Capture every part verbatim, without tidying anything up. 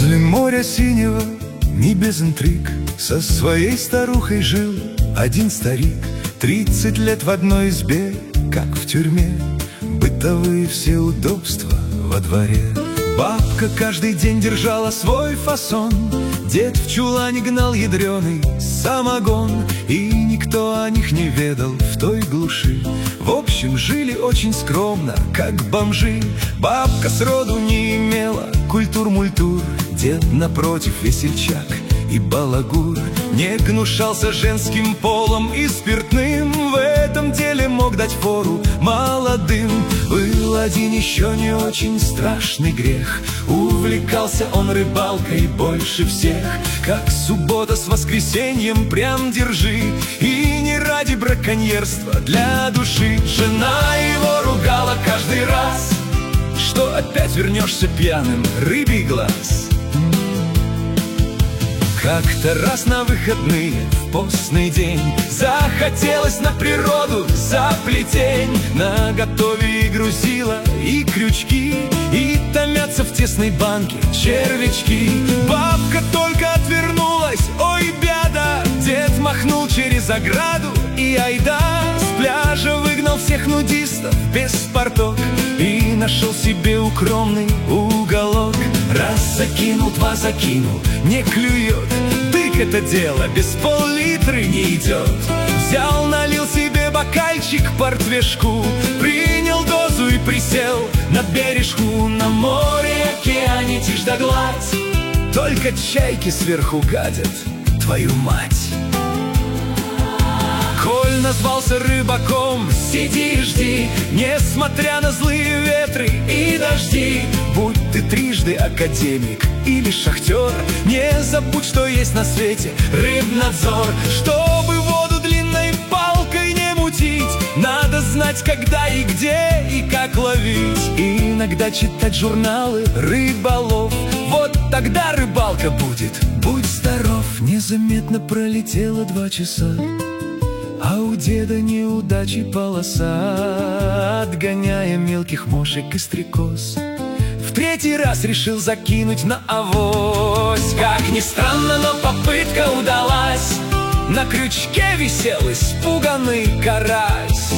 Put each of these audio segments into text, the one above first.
Возле моря синего, не без интриг, со своей старухой жил один старик. Тридцать лет в одной избе, как в тюрьме, бытовые все удобства во дворе. Бабка каждый день держала свой фасон, дед в чулане гнал ядреный самогон, и никто о них не ведал в той глуши. В общем, жили очень скромно, как бомжи. Бабка сроду не имела культур-мультур, дед напротив весельчак и балагур. Не гнушался женским полом и спиртным, в этом деле мог дать фору молодым. Был один еще не очень страшный грех, увлекался он рыбалкой больше всех. Как суббота с воскресеньем прям держи, и не ради браконьерства для души. Жена его ругала каждый раз, что опять вернешься пьяным, рыбий глаз. Как-то раз на выходные, в постный день, захотелось на природу, за плетень. Наготове и грузила, и крючки, и томятся в тесной банке червячки. Бабка только отвернулась, ой, беда! Дед махнул через ограду, и айда! С пляжа выгнал всех нудистов без порток и нашел себе укромный уголок. Раз закинул, два закинул, не клюет, тык это дело без пол-литры не идет. Взял, налил себе бокальчик портвешку, принял дозу и присел над бережку. На море, океане тишь да гладь, только чайки сверху гадят, твою мать. Коль назвался рыбаком, сиди и жди, несмотря на злые ветры и дожди. Будь ты трижды академик или шахтер, не забудь, что есть на свете рыбнадзор. Чтобы воду длинной палкой не мутить, надо знать, когда и где, и как ловить. И иногда читать журналы рыболов, вот тогда рыбалка будет, будь здоров. Незаметно пролетело два часа, а у деда неудачи полоса, отгоняя мелких мошек и стрекоз. В третий раз решил закинуть на авось. Как ни странно, но попытка удалась, на крючке висел испуганный карась.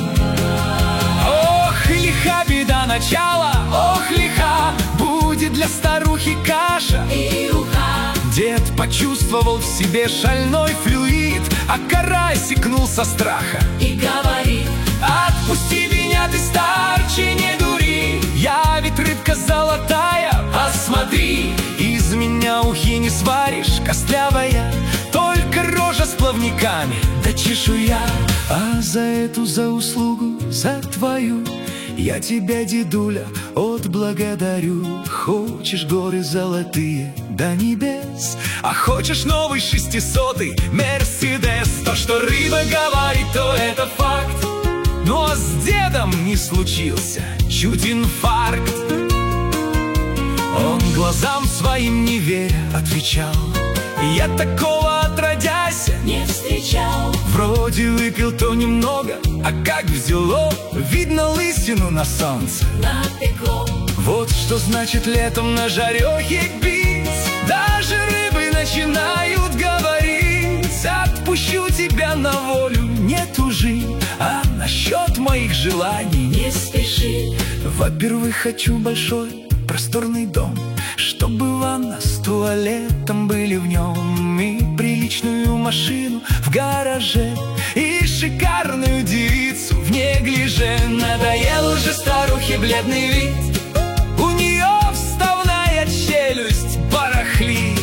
Ох, лиха беда начала, ох, лиха, будет для старухи каша и уха. Дед почувствовал в себе шальной флюид, а карась икнул со страха и говорит: отпусти меня, ты старче, не дури, я ведь рыбка золотая, посмотри. Из меня ухи не сваришь, костлявая, только рожа с плавниками да чешуя. А за эту, за услугу, за твою, я тебя, дедуля, отблагодарю. Хочешь горы золотые до небес, а хочешь новый шестисотый Мерседес. То, что рыба говорит, то это факт, но с дедом не случился чуть инфаркт. Он глазам своим не веря отвечал: я такого отродясь не встречал. Вроде выпил то немного, а как взяло, видно лысину на солнце напекло. Вот что значит летом на жарехе бить, даже рыбы начинают говорить: отпущу тебя на волю, не тужи, а насчет моих желаний не спеши. Во-первых, хочу большой просторный дом, чтобы ванна с туалетом были в нем, и приличную машину в гараже, и шикарную девицу в неглиже. Надоел уже старухе бледный вид, у нее вставная челюсть барахлит.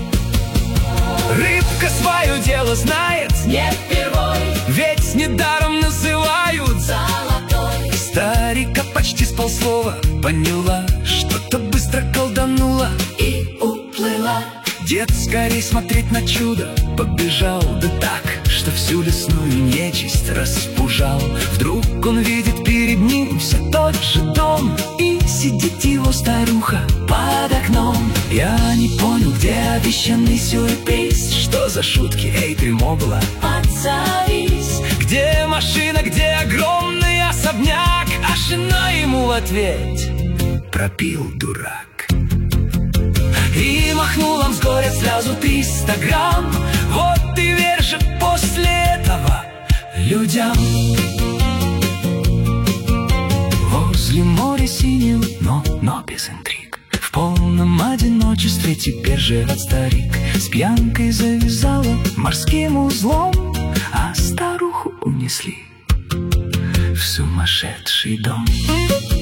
Рыбка свое дело знает не впервой, ведь недаром называют золотой. Старика почти с полслова поняла, что-то быстро колданула и уплыла. Дед скорей смотреть на чудо побежал, да так, что всю лесную нечисть распужал. Вдруг он видит перед ним все тот же дом, и сидит его старуха под окном. Я не понял, где обещанный сюрприз, что за шутки, эй, ты могла подзавись. Где машина, где огромный особняк, а жена ему в ответ: пропил, дурак. И Вздохнул он с горя сразу триста грамм. Вот и верь же после этого людям. Возле моря синего, но, но без интриг, в полном одиночестве теперь живет старик. С пьянкой завязала морским узлом, а старуху унесли в сумасшедший дом.